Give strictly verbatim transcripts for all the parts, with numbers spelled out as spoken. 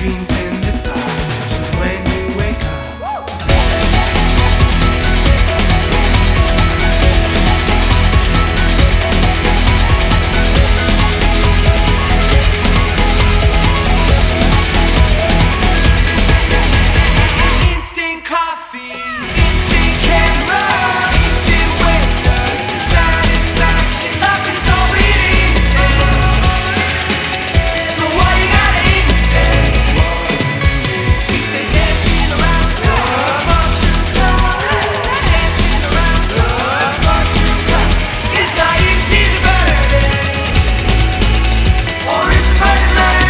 dreams in the dark when you wake up. Instant coffee, instant camera, instant winners, the satisfaction, nothing's always instant. So why you gotta instant? She stay dancing around the mushroom cloud, dancing around the mushroom cloud. Is naivety the burden, or is the burden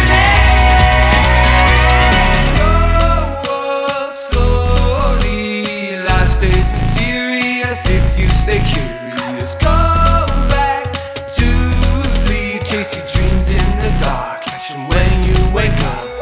learning? Grow up slowly, life stays mysterious if you stay curious. Go back to sleep, chase your dreams in the dark, catch 'em when you wake up.